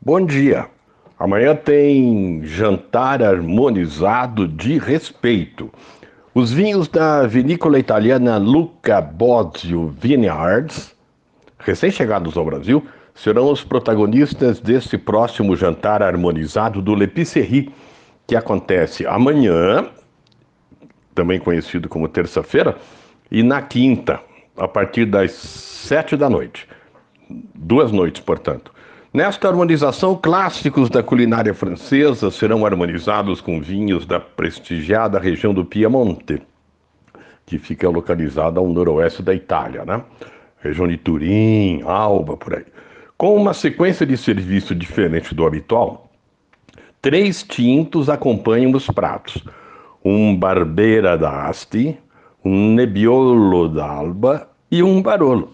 Bom dia. Amanhã tem jantar harmonizado de respeito. Os vinhos da vinícola italiana Luca Bosio Vineyards, recém-chegados ao Brasil, serão os protagonistas desse próximo jantar harmonizado do L'Épicerie, que acontece amanhã, também conhecido como terça-feira, e na quinta, a partir das 7 da noite. 2 noites, portanto. Nesta harmonização, clássicos da culinária francesa serão harmonizados com vinhos da prestigiada região do Piemonte, que fica localizada ao noroeste da Itália, né? Região de Turim, Alba, por aí. Com uma sequência de serviço diferente do habitual, 3 tintos acompanham os pratos: um Barbera d'Asti, um Nebbiolo d'Alba e um Barolo.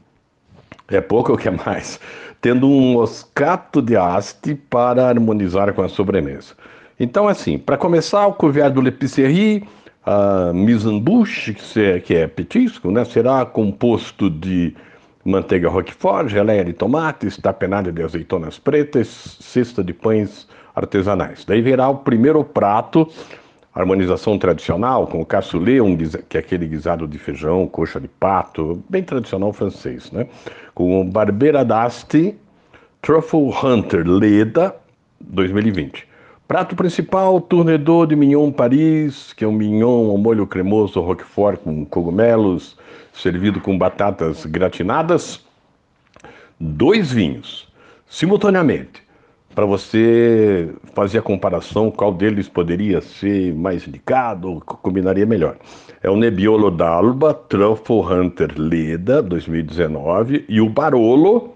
É pouco ou que é mais? Tendo um Moscato de Asti para harmonizar com a sobremesa. Então, assim, para começar, o couvert do L'Épicerie, a mise en bouche, que é petisco, né, será composto de manteiga roquefort, geleia de tomates, tapenade de azeitonas pretas, cesta de pães artesanais. Daí virá o primeiro prato, harmonização tradicional, com o cassoulet, que é aquele guisado de feijão, coxa de pato, bem tradicional francês, né? Com o Barbera d'Asti, Truffle Hunter Leda 2020. Prato principal, tournedos de mignon Paris, que é um mignon ao molho cremoso roquefort com cogumelos, servido com batatas gratinadas. 2 vinhos, simultaneamente, para você fazer a comparação, qual deles poderia ser mais indicado, combinaria melhor. É o Nebbiolo d'Alba, Truffle Hunter Leda 2019 e o Barolo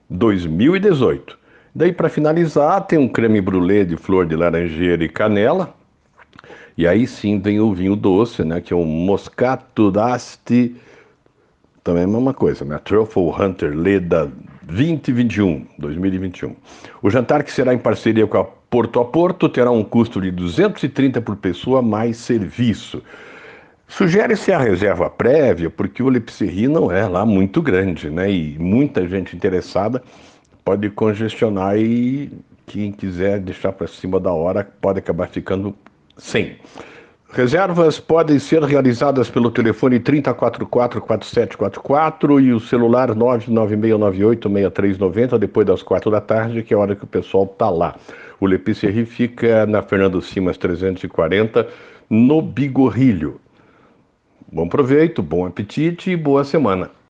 2018. Daí, para finalizar, tem um creme brulee de flor de laranjeira e canela. E aí sim vem o vinho doce, né? Que é o Moscato d'Asti, também é a mesma coisa, né? Truffle Hunter Leda 2021. O jantar, que será em parceria com a Porto a Porto, terá um custo de 230 por pessoa mais serviço. Sugere-se a reserva prévia, porque o L'Épicerie não é lá muito grande, né? E muita gente interessada pode congestionar e quem quiser deixar para cima da hora pode acabar ficando sem. Reservas podem ser realizadas pelo telefone 3044-4744 e o celular 99698-6390 depois das 4 da tarde, que é a hora que o pessoal está lá. O L'Épicerie fica na Fernando Simas 340, no Bigorrilho. Bom proveito, bom apetite e boa semana.